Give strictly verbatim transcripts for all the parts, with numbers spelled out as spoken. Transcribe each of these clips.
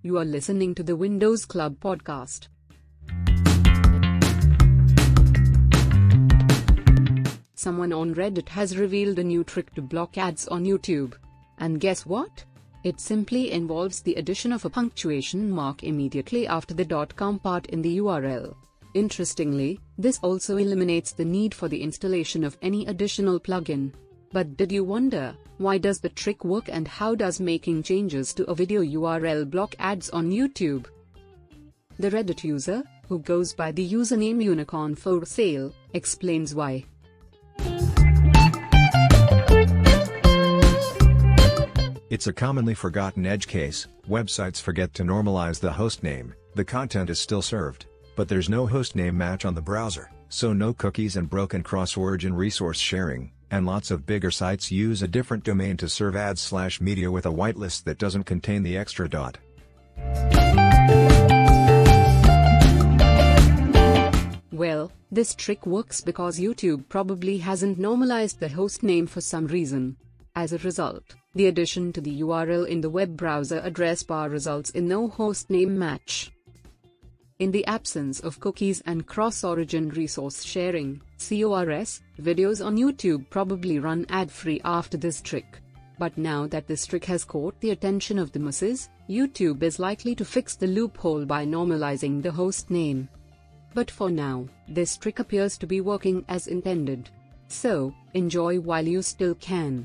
You are listening to the Windows Club podcast. Someone on Reddit has revealed a new trick to block ads on YouTube. And guess what? It simply involves the addition of a punctuation mark immediately after the .com part in the U R L. Interestingly, this also eliminates the need for the installation of any additional plugin. But did you wonder, why does the trick work and how does making changes to a video U R L block ads on YouTube? The Reddit user, who goes by the username Unicorn for Sale, explains why. It's a commonly forgotten edge case. Websites forget to normalize the hostname. The content is still served, but there's no hostname match on the browser, so no cookies and broken cross-origin resource sharing. And lots of bigger sites use a different domain to serve ads slash media with a whitelist that doesn't contain the extra dot. Well, this trick works because YouTube probably hasn't normalized the host name for some reason. As a result, the addition to the U R L in the web browser address bar results in no host name match. In the absence of cookies and cross-origin resource sharing, C O R S, videos on YouTube probably run ad-free after this trick. But now that this trick has caught the attention of the masses, YouTube is likely to fix the loophole by normalizing the host name. But for now, this trick appears to be working as intended. So, enjoy while you still can.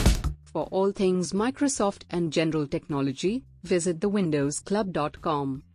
For all things Microsoft and general technology, visit the windows club dot com.